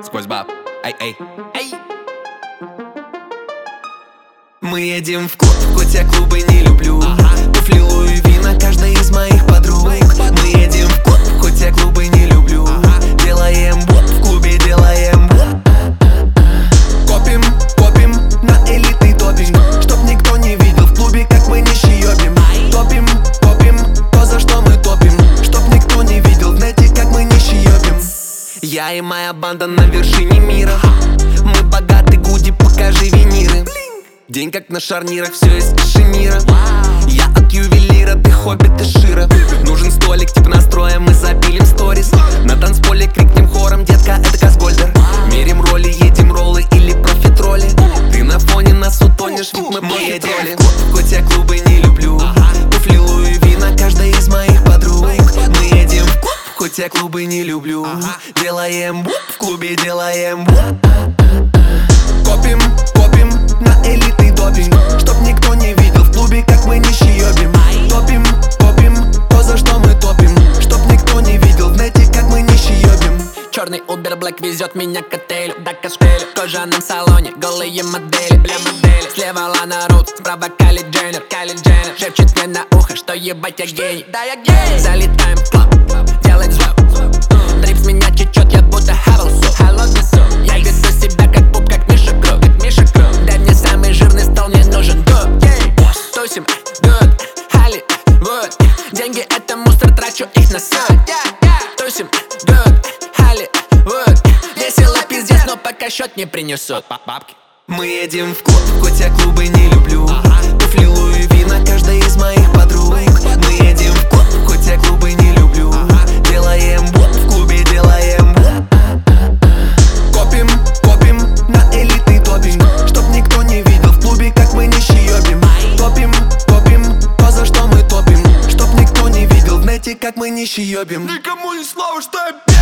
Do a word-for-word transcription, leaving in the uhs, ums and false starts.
Сквозь баб, эй, эй, эй. Мы едем в клуб, хоть я клубы не люблю. Туфли Луи Ви на каждой из моих подруг. Мы едем в клуб, хоть я клубы не люблю. Делаем буп, в клубе делаем буп. Копим, копим на элитный топинг, чтоб никто не видел в клубе, как мы нищеёбим. Топим, топим то, за что мы топим, чтоб никто не видел в нете, как мы нищеёбим. Я и моя банда на вершине мира. Мы богаты, Гуди, покажи виниры. День как на шарнирах, все из кашемира. Я от ювелира, ты хоббит и шира. Нужен столик, типа настроя, мы запилим сторис. На танцполе крикнем хором, детка, это Газгольдер. Мерим роли, едим роллы или профитроли. Ты на фоне нас утонешь, ведь мы профитроли. Хоть я клубы не люблю. Туфли Луи Ви на каждой из моих подруг. Мы едем в клуб, хоть я клубы не люблю. Делаем буп, в клубе делаем буп. Копим, копим на элитный допинг, чтоб никто не видел в клубе, как мы нищеёбим. Топим, топим то, за что мы топим, чтоб никто не видел в нете, как мы нищеёбим. Черный Uber Black везет меня к отелю, до кошелю. В кожаном салоне голые модели, бля модели. Слева Лана Роуз, справа Кайли Дженнер, Кайли Дженнер шепчет мне на ухо, что ебать я гений. Да я гений. Залетаем в клуб, делает звук. Дрип с меня течет, я будто Хавелсу. Холодный суп, я веду себя как пуп, как Миша Круг, как Миша Круг. Дай мне самый жирный стол, мне нужен гуд. Тусим, гуд, Холливуд. Деньги это мусор, трачу их на суд. Тусим, гуд, Холливуд. Весело пиздец, но пока счет не принесут бабки. Мы едем в клуб, хоть я клубы не люблю. Туфли Луи Ви на каждой из моих подруг. Мы едем в клуб, хоть я клубы не люблю. Делаем буп, в клубе делаем буп. Копим, копим на элитный топинг, чтоб никто не видел в клубе, как мы нищеёбим. Топим, топим то, за что мы топим, чтоб никто не видел в нете, как мы нищеёбим. Никому ни слова, что я